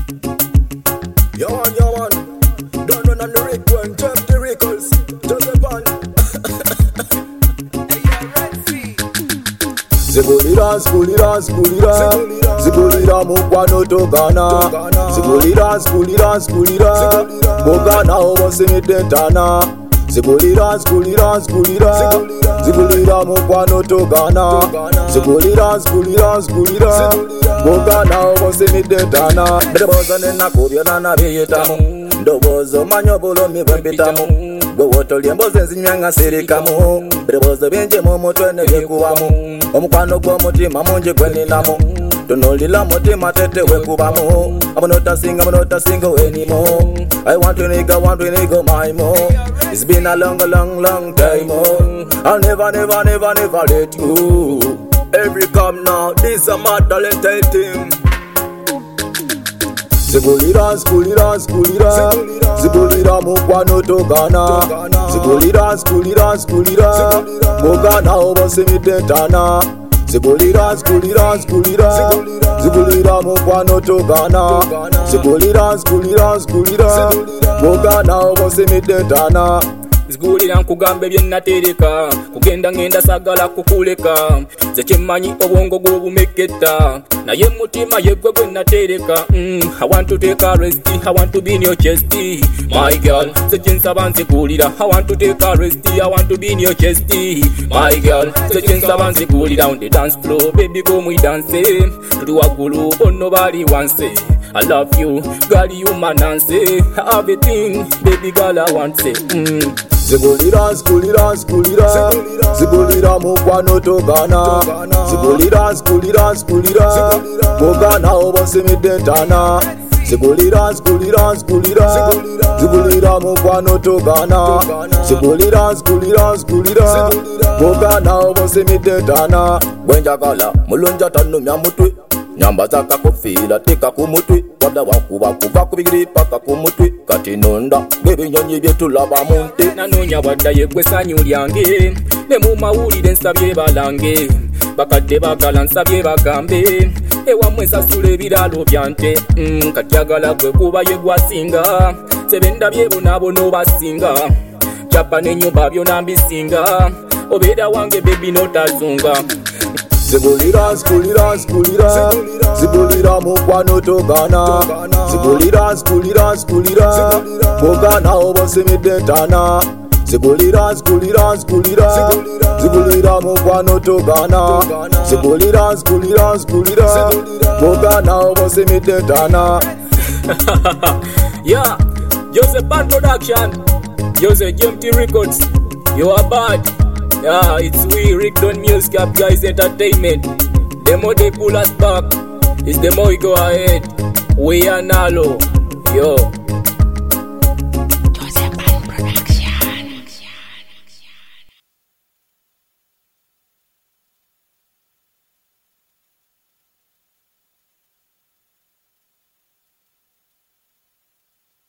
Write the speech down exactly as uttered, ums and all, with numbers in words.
Yo man, yo man, don't run on the Rick one, jump the Rickles, Joseph on. Zigulira, zigulira, zigulira, zigulira mukwano togana. Zigulira, zigulira, zigulira, bogana obosemedde ntana. Zigulira, zigulira, zigulira, zigulira mukwano togana. Zigulira, zigulira, zigulira, bogana obosemedde ntana. Ndowooza n'ennaku byonna nabiyitamu, ndowooza omanyi obulumi bwe mpitamu. Gwe wotolya emboozi enzinywa nga sirikamu, birowoozo bingi mu mutwe ne byekubamu. Omukwano gw'omutima mungi gwe ninamu, tunuulira mutima tete wekubamu. I'm not a singer, I'm not a single anymore. I want to nigga, want to nigga my more. It's been a long, long, long time. Oh, I'll never, never, never, never let you. Every come now, this a my talented team. Zigulira, zigulira, zigulira, zigulira mukwano togana. Zigulira, zigulira, zigulira, bogana obosemedde ntana. Zigulira, zigulira, zigulira, zigulira mukwano togana. Zigulira, zigulira, zigulira, bogana obosemedde ntana. Zigulira nkugambe bye natereka, kugenda ngenda sagala kukuleka. Nze kyemmanyi obwongo gw'obumeketa, naye mutima ye gwe gwe natereka. mm, I want to take a rest, I want to be in your chest, my girl. Nze kyensaba nzigulira, I want to take a rest, I want to be in your chest, my girl. Nze kyensaba nzigulira on the dance floor, baby go we dance. Tuli waggulu bonna bali wansi. I love you, girl, you my Nancy. Everything, baby girl, I want say. mm. Zigulira, zigulira, zigulira, zigulira mukwano togana. Zigulira, zigulira, zigulira, bogana obosemedde ntana. Zigulira, zigulira, zigulira, zigulira mukwano togana. Zigulira, zigulira, zigulira, bogana obosemedde ntana. Bwe njagala mulungi atanumya mutwe, nyambaza kakofiira teeka ku mutwe, wadde wakuba kuva ku bigere paka ku mutwe. Kati nonda ng'ebinyonyi bye tulaba mu nte. Nanoonya waddaye gwe ssanyu lyange, ne mu mawulire nsabye balange. Bakadde baagala nsabye bagambe, ewammwe nsasula ebiraalo byante. mm, Kati agala gwe kuba ye gwasinga, sebe ndabye bonaabona obasinga. Kyapa n'ennyumba byonna mbisinga, obeera wange bebi n'otazunga. Zigulira, zigulira, zigulira, zigulira mukwano togana. Zigulira, zigulira, zigulira, bogana obosemedde ntana. Zigulira, zigulira, zigulira, zigulira mukwano togana. Zigulira, zigulira, zigulira, bogana obosemedde ntana. Yeah, Joseph Band Production, Joseph J M T Records, you are bad. Yeah, it's we, Rickdon Music Up Guys Entertainment. The more they pull us back, is the more we go ahead. We are Nalo, yo.